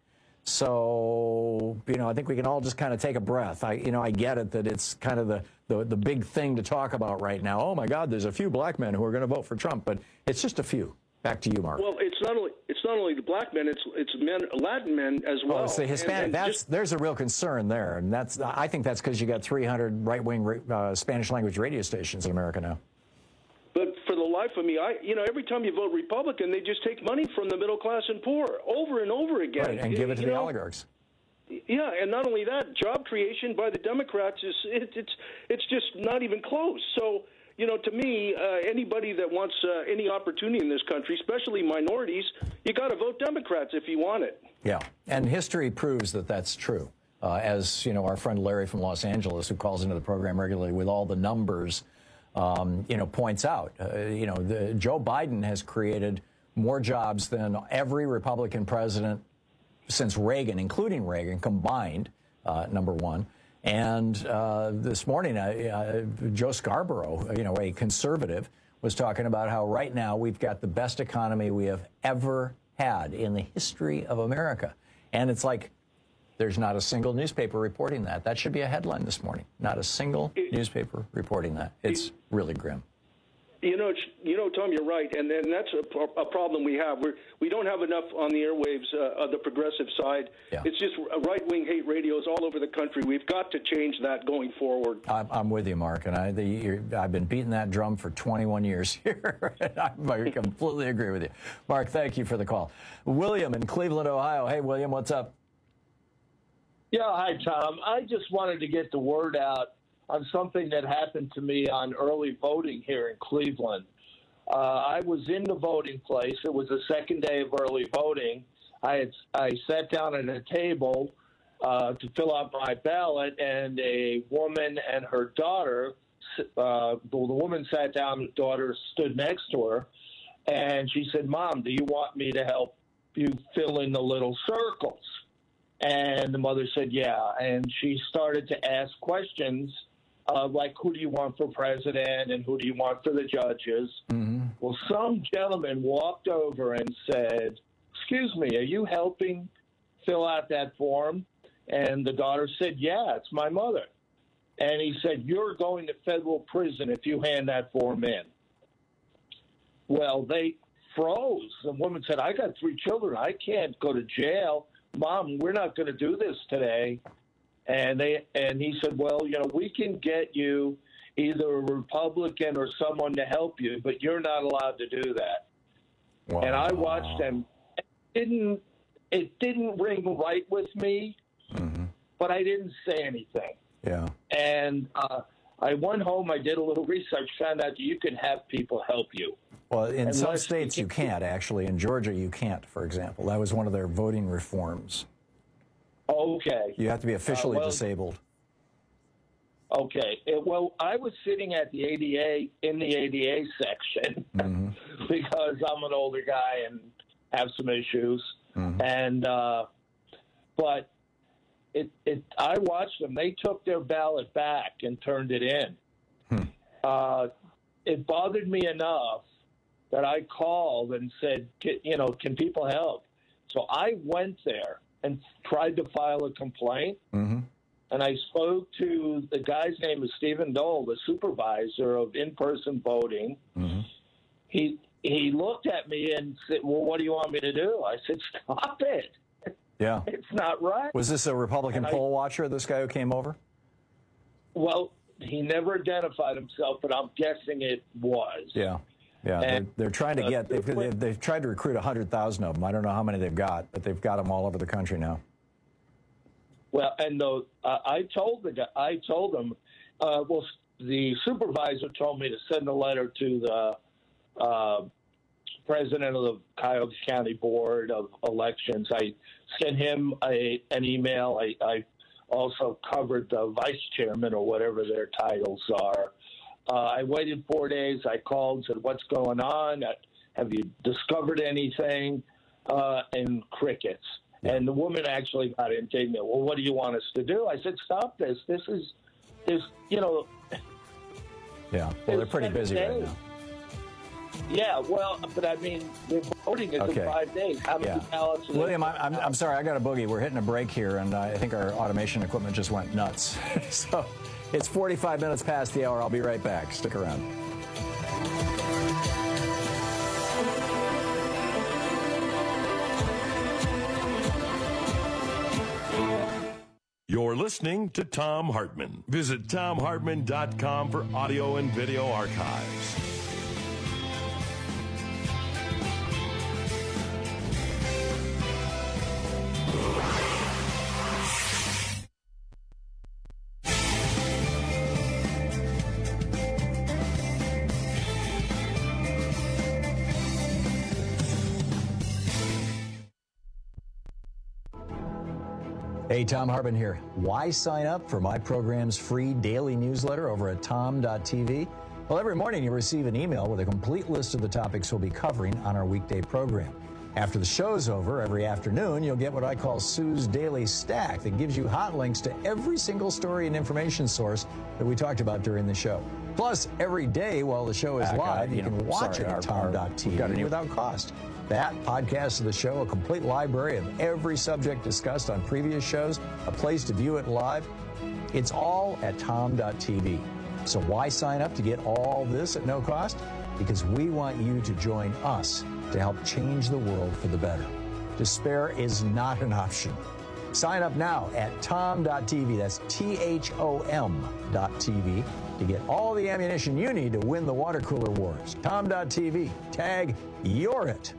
So, I think we can all just kind of take a breath. I get it that it's kind of the big thing to talk about right now. Oh my God, there's a few black men who are going to vote for Trump, but it's just a few. Back to you, Mark. Well, it's not only the black men; it's men, Latin men as well. Oh, it's the Hispanic. There's a real concern there, and I think that's because you got 300 right-wing Spanish language radio stations in America now. But for the life of me, every time you vote Republican, they just take money from the middle class and poor over and over again. Right, and give it to the oligarchs. Yeah, and not only that, job creation by the Democrats it's just not even close. So, to me, anybody that wants any opportunity in this country, especially minorities, you got to vote Democrats if you want it. Yeah, and history proves that that's true. As our friend Larry from Los Angeles, who calls into the program regularly with all the numbers, points out, Joe Biden has created more jobs than every Republican president since Reagan, including Reagan, combined, number one. And this morning, Joe Scarborough, a conservative, was talking about how right now we've got the best economy we have ever had in the history of America. And it's like, there's not a single newspaper reporting that. That should be a headline this morning. Not a single newspaper reporting that. It's really grim. Tom, you're right, and that's a problem we have. We don't have enough on the airwaves of the progressive side. Yeah. It's just right-wing hate radios all over the country. We've got to change that going forward. I'm with you, Mark, and I've been beating that drum for 21 years here. I completely agree with you. Mark, thank you for the call. William in Cleveland, Ohio. Hey, William, what's up? Yeah, hi, Tom. I just wanted to get the word out on something that happened to me on early voting here in Cleveland. I was in the voting place. It was the second day of early voting. I sat down at a table to fill out my ballot, and a woman and her daughter, the woman sat down, the daughter stood next to her, and she said, "Mom, do you want me to help you fill in the little circles?" And the mother said, "Yeah." And she started to ask questions like, who do you want for president and who do you want for the judges? Mm-hmm. Well, some gentleman walked over and said, "Excuse me, are you helping fill out that form?" And the daughter said, "Yeah, it's my mother." And he said, "You're going to federal prison if you hand that form in." Well, they froze. The woman said, "I got 3 children. I can't go to jail. Mom, we're not going to do this today." And he said, "Well, we can get you either a Republican or someone to help you, but you're not allowed to do that." Wow. And I watched them. It didn't ring right with me, but I didn't say anything. Yeah. And I went home, I did a little research, found out that you can have people help you. Well, in some states you can't, actually. In Georgia, you can't, for example. That was one of their voting reforms. Okay. You have to be officially disabled. Okay. Well, I was sitting at the ADA, in the ADA section, because I'm an older guy and have some issues. And, but I watched them. They took their ballot back and turned it in. It bothered me enough that I called and said, can people help? So I went there and tried to file a complaint. And I spoke to the guy's name is Stephen Dole, the supervisor of in-person voting. He looked at me and said, well, what do you want me to do? I said, stop it. Yeah. It's not right. Was this a Republican poll watcher, this guy who came over? Well, he never identified himself, but I'm guessing it was. Yeah. Yeah, And, they're trying to get, they've tried to recruit 100,000 of them. I don't know how many they've got, but they've got them all over the country now. Well, and I told him, well, the supervisor told me to send a letter to the president of the Cuyahoga County Board of Elections. I sent him an email. I also covered the vice chairman or whatever their titles are. I waited 4 days. I called and said, what's going on? Have you discovered anything? And crickets. And the woman actually got indignant. Well, what do you want us to do? I said, stop this. This is, Yeah, well, they're pretty busy right now. Yeah, well, but I mean, the voting is in 5 days. How many ballots? William, I'm sorry, I got a boogie. We're hitting a break here, and I think our automation equipment just went nuts. So it's 45 minutes past the hour. I'll be right back. Stick around. You're listening to Thom Hartmann. Visit ThomHartmann.com for audio and video archives. Hey, Thom Hartmann here. Why sign up for my program's free daily newsletter over at tom.tv? Well, every morning you receive an email with a complete list of the topics we'll be covering on our weekday program. After the show's over, every afternoon, you'll get what I call Sue's Daily Stack that gives you hot links to every single story and information source that we talked about during the show. Plus, every day while the show is live, you can watch it at tom.tv without cost. That podcast of the show, a complete library of every subject discussed on previous shows, a place to view it live. It's all at tom.tv. So why sign up to get all this at no cost? Because we want you to join us to help change the world for the better. Despair is not an option. Sign up now at tom.tv. That's THOM.tv to get all the ammunition you need to win the water cooler wars. tom.tv. Tag You're It.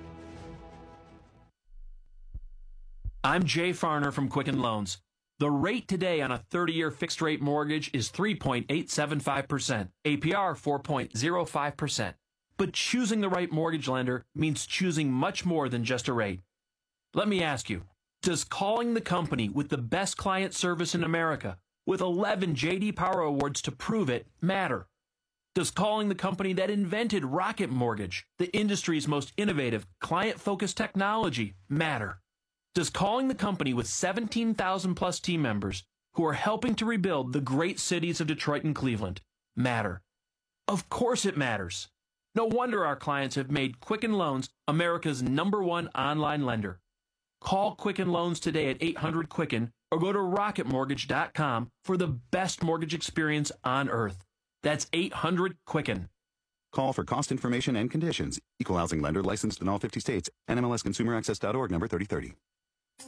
I'm Jay Farner from Quicken Loans. The rate today on a 30-year fixed-rate mortgage is 3.875%, APR 4.05%. But choosing the right mortgage lender means choosing much more than just a rate. Let me ask you, does calling the company with the best client service in America, with 11 J.D. Power Awards to prove it, matter? Does calling the company that invented Rocket Mortgage, the industry's most innovative, client-focused technology, matter? Does calling the company with 17,000 plus team members who are helping to rebuild the great cities of Detroit and Cleveland matter? Of course it matters. No wonder our clients have made Quicken Loans America's #1 online lender. Call Quicken Loans today at 800-QUICKEN or go to rocketmortgage.com for the best mortgage experience on earth. That's 800-QUICKEN. Call for cost information and conditions. Equal housing lender licensed in all 50 states. NMLSconsumeraccess.org number 3030.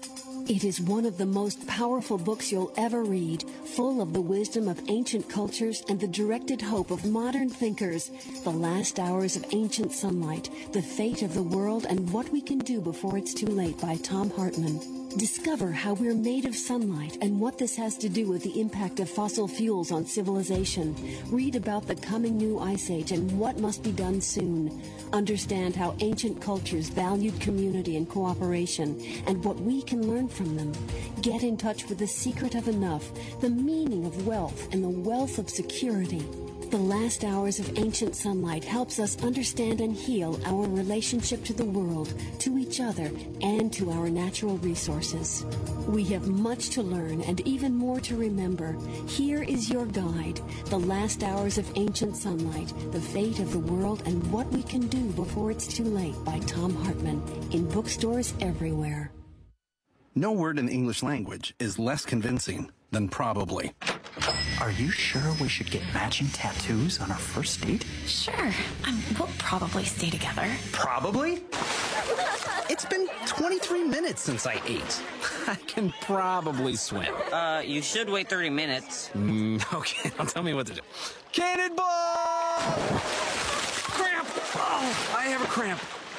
It is one of the most powerful books you'll ever read, full of the wisdom of ancient cultures and the directed hope of modern thinkers. The Last Hours of Ancient Sunlight, The Fate of the World and What We Can Do Before It's Too Late by Tom Hartman. Discover how we're made of sunlight and what this has to do with the impact of fossil fuels on civilization. Read about the coming new ice age and what must be done soon. Understand how ancient cultures valued community and cooperation and what we can learn from them. Get in touch with the secret of enough, the meaning of wealth, and the wealth of security. The Last Hours of Ancient Sunlight helps us understand and heal our relationship to the world, to each other, and to our natural resources. We have much to learn and even more to remember. Here is your guide, The Last Hours of Ancient Sunlight, The Fate of the World and What We Can Do Before It's Too Late by Tom Hartman, in bookstores everywhere. No word in the English language is less convincing than probably. Are you sure we should get matching tattoos on our first date? Sure. We'll probably stay together. Probably? It's been 23 minutes since I ate. I can probably swim. You should wait 30 minutes. Okay, now tell me what to do. Cannonball! Cramp! Oh, I have a cramp.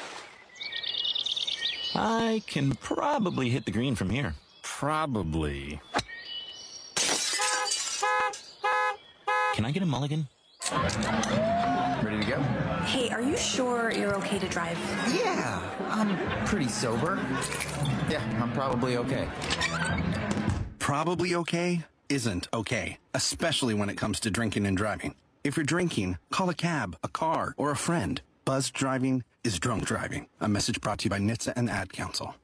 I can probably hit the green from here. Probably. Can I get a mulligan? Ready to go? Hey, are you sure you're okay to drive? Yeah, I'm pretty sober. Yeah, I'm probably okay. Probably okay isn't okay, especially when it comes to drinking and driving. If you're drinking, call a cab, a car, or a friend. Buzzed driving is drunk driving. A message brought to you by NHTSA and Ad Council.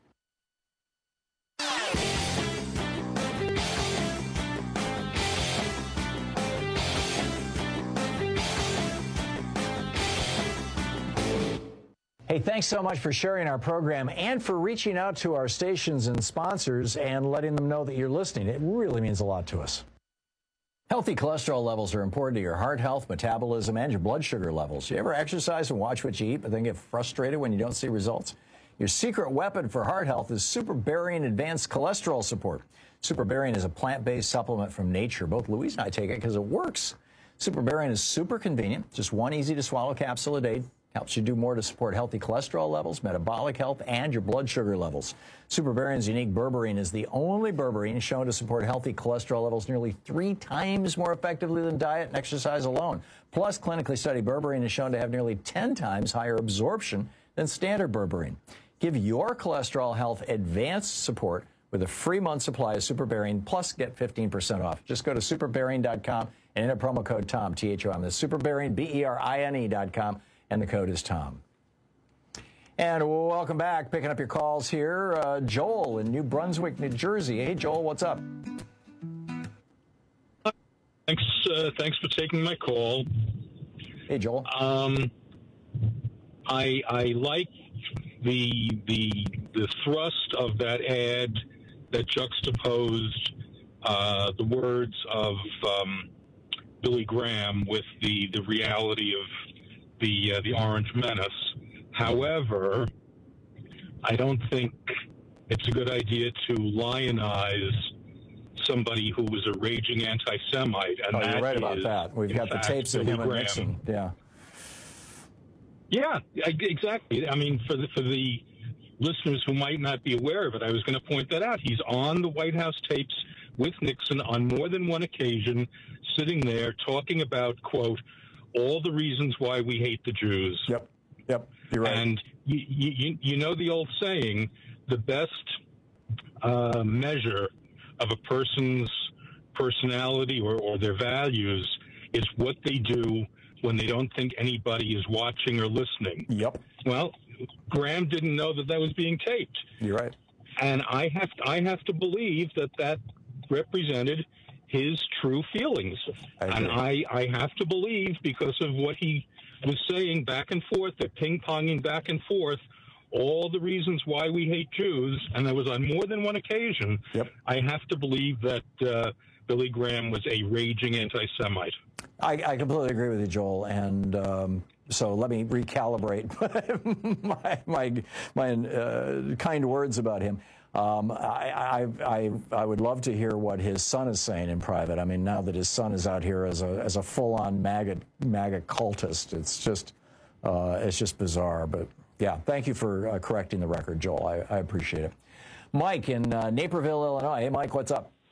Hey, thanks so much for sharing our program and for reaching out to our stations and sponsors and letting them know that you're listening. It really means a lot to us. Healthy cholesterol levels are important to your heart health, metabolism, and your blood sugar levels. You ever exercise and watch what you eat, but then get frustrated when you don't see results? Your secret weapon for heart health is Super Barian Advanced Cholesterol Support. Super Barian is a plant-based supplement from nature. Both Louise and I take it because it works. Super Barian is super convenient, just one easy-to-swallow capsule a day. Helps you do more to support healthy cholesterol levels, metabolic health, and your blood sugar levels. Super Barian's unique berberine is the only berberine shown to support healthy cholesterol levels nearly 3 times more effectively than diet and exercise alone. Plus, clinically studied berberine is shown to have nearly 10 times higher absorption than standard berberine. Give your cholesterol health advanced support with a free month supply of Super Barian, plus get 15% off. Just go to superbarian.com and enter promo code TOM, T-H-O-M. That's superbarian, B-E-R-I-N-E.com. And the code is TOM. And welcome back. Picking up your calls here. Joel in New Brunswick, New Jersey. Hey, Joel, what's up? Thanks for taking my call. Hey, Joel. I like the thrust of that ad that juxtaposed the words of Billy Graham with the reality of the Orange Menace. However, I don't think it's a good idea to lionize somebody who was a raging anti-Semite. And you're right about that. We've got the tapes of him and Nixon. Yeah. Yeah, exactly. I mean, for the listeners who might not be aware of it, I was going to point that out. He's on the White House tapes with Nixon on more than one occasion, sitting there talking about, quote, all the reasons why we hate the Jews. Yep, you're right. And you know the old saying, the best measure of a person's personality or their values is what they do when they don't think anybody is watching or listening. Yep. Well, Graham didn't know that was being taped. You're right. And I have to believe that represented his true feelings. And I have to believe, because of what he was saying back and forth, they're ping-ponging back and forth, all the reasons why we hate Jews, and that was on more than one occasion. Yep. I have to believe that Billy Graham was a raging anti-Semite. I completely agree with you, Joel, and so let me recalibrate my kind words about him. I would love to hear what his son is saying in private. I mean, now that his son is out here as a full-on MAGA cultist, it's just bizarre. But yeah, thank you for correcting the record, Joel. I appreciate it. Mike in Naperville, Illinois. Hey, Mike, what's up?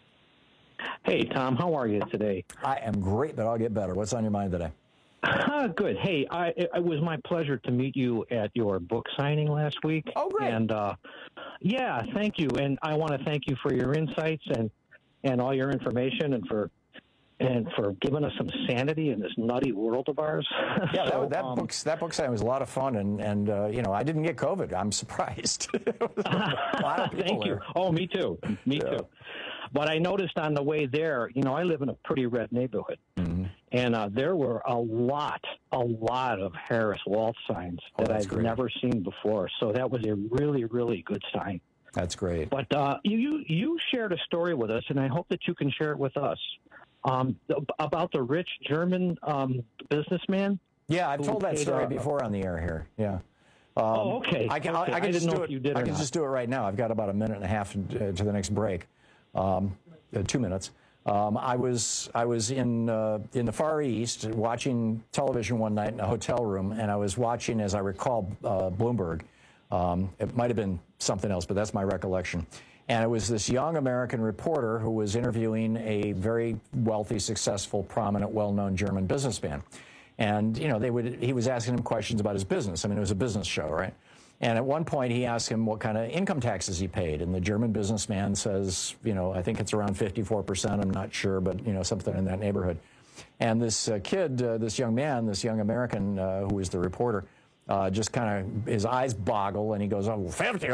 Hey, Tom, how are you today? I am great, but I'll get better. What's on your mind today? Good. Hey, it was my pleasure to meet you at your book signing last week. Oh, great. And, yeah, thank you. And I want to thank you for your insights and all your information and for giving us some sanity in this nutty world of ours. Yeah, so, that book signing was a lot of fun, and you know, I didn't get COVID. I'm surprised. A lot of people Thank you. Oh, me too. Me too. But I noticed on the way there, you know, I live in a pretty red neighborhood, and there were a lot of Harris Walsh signs that I've never seen before. So that was a really, really good sign. That's great. But you shared a story with us, and I hope that you can share it with us. About the rich German businessman. Yeah, I've told that story before on the air here. Yeah. Okay. I can just do it. I can just do it right now. I've got about a minute and a half to the next break. 2 minutes. I was in the Far East watching television one night in a hotel room, and I was watching, as I recall, Bloomberg. It might have been something else, but that's my recollection. And it was this young American reporter who was interviewing a very wealthy, successful, prominent, well-known German businessman. And, you know, he was asking him questions about his business. I mean, it was a business show, right? And at one point, he asked him what kind of income taxes he paid. And the German businessman says, you know, I think it's around 54%. I'm not sure, but, you know, something in that neighborhood. And this kid, this young man, this young American who was the reporter, just kind of, his eyes boggle, and he goes, oh, 50.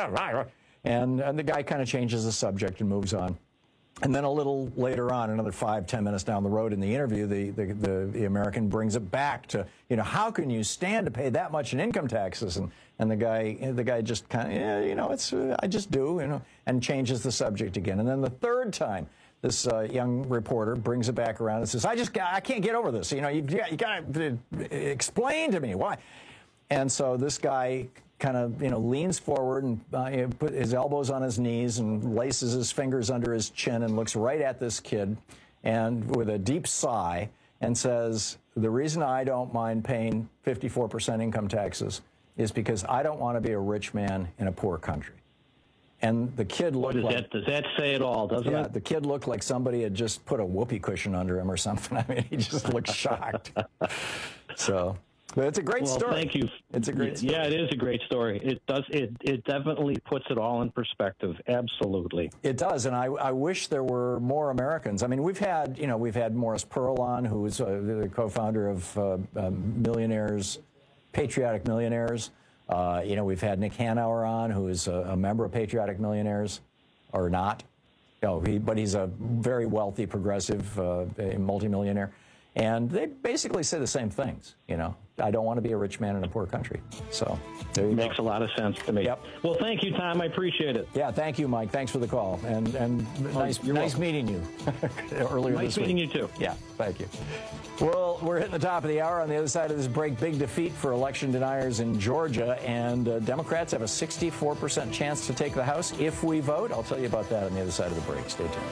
And the guy kind of changes the subject and moves on. And then a little later on, another 5-10 minutes down the road in the interview, the American brings it back to, you know, how can you stand to pay that much in income taxes? And the guy just kind of, yeah, you know, it's I just do, you know, and changes the subject again. And then the third time, this young reporter brings it back around and says, I can't get over this. You know, you got to explain to me why. And so this guy kind of, you know, leans forward and put his elbows on his knees and laces his fingers under his chin and looks right at this kid and with a deep sigh and says, the reason I don't mind paying 54% income taxes is because I don't want to be a rich man in a poor country. And the kid looked like... Does that say it all, doesn't it? Yeah, the kid looked like somebody had just put a whoopee cushion under him or something. I mean, he just looked shocked. So... But it's a great story. Thank you. It's a great story. Yeah, it is a great story. It does. It definitely puts it all in perspective. Absolutely. It does, and I wish there were more Americans. I mean, we've had Morris Pearl on, who is the co-founder of Millionaires, Patriotic Millionaires. You know, we've had Nick Hanauer on, who is a member of Patriotic Millionaires, or not. No, but he's a very wealthy, progressive, multimillionaire. And they basically say the same things, you know. I don't want to be a rich man in a poor country. So there you go. Makes a lot of sense to me. Yep. Well, thank you, Tom. I appreciate it. Yeah, thank you, Mike. Thanks for the call. And nice meeting you earlier this week. Nice meeting you, too. Yeah, thank you. Well, we're hitting the top of the hour. On the other side of this break, big defeat for election deniers in Georgia. And Democrats have a 64% chance to take the House if we vote. I'll tell you about that on the other side of the break. Stay tuned.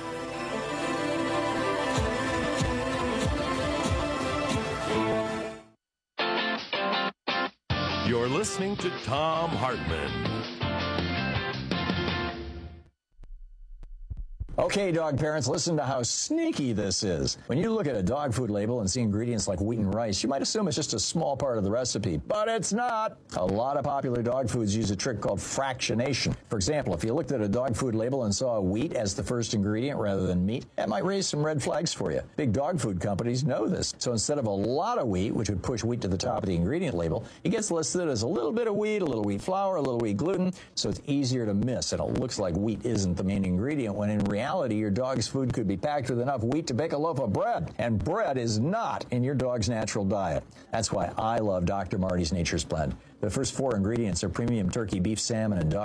You're listening to Thom Hartmann. Okay, dog parents, listen to how sneaky this is. When you look at a dog food label and see ingredients like wheat and rice, you might assume it's just a small part of the recipe, but it's not. A lot of popular dog foods use a trick called fractionation. For example, if you looked at a dog food label and saw wheat as the first ingredient rather than meat, that might raise some red flags for you. Big dog food companies know this. So instead of a lot of wheat, which would push wheat to the top of the ingredient label, it gets listed as a little bit of wheat, a little wheat flour, a little wheat gluten, so it's easier to miss, and it looks like wheat isn't the main ingredient, when in reality, your dog's food could be packed with enough wheat to bake a loaf of bread. And bread is not in your dog's natural diet. That's why I love Dr. Marty's Nature's Blend. The first 4 ingredients are premium turkey, beef, salmon, and duck.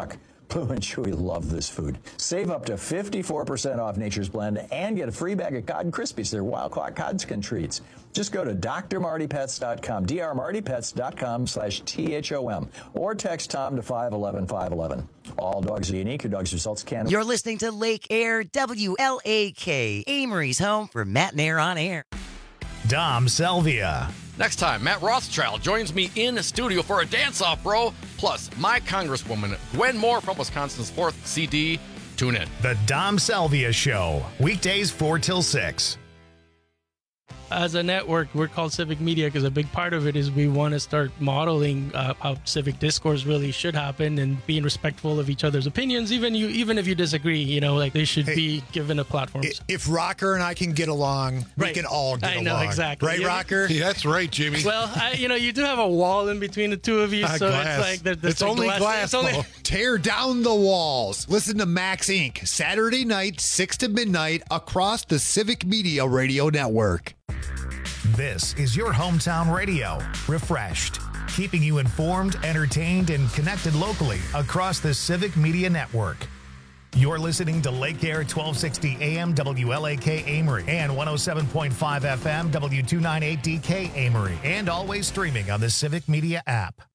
Blue and Chewy love this food. Save up to 54% off Nature's Blend and get a free bag of Cod Krispies. They're wild-caught Codskin treats. Just go to drmartypets.com, drmartypets.com/THOM, or text Tom to 511-511. All dogs are unique. Your dog's results can... You're listening to Lake Air WLAK, Amory's home for Matt and Air on Air. Dom Selvia. Next time, Matt Rothschild joins me in the studio for a dance-off, bro. Plus, my Congresswoman, Gwen Moore from Wisconsin's 4th CD. Tune in. The Dom Selvia Show. Weekdays 4 till 6. As a network, we're called Civic Media because a big part of it is we want to start modeling how civic discourse really should happen and being respectful of each other's opinions, even if you disagree. Like they should be given a platform. If Rocker and I can get along, we can all get along. I know, exactly. Right, Rocker? Yeah, that's right, Jimmy. Well, you do have a wall in between the two of you, so glass. it's like it's only glass. Tear down the walls. Listen to Max Inc. Saturday night, 6 to midnight, across the Civic Media Radio Network. This is your hometown radio, refreshed, keeping you informed, entertained, and connected locally across the Civic Media Network. You're listening to Lake Air 1260 AM WLAK Amory and 107.5 FM W298DK Amory, and always streaming on the Civic Media app.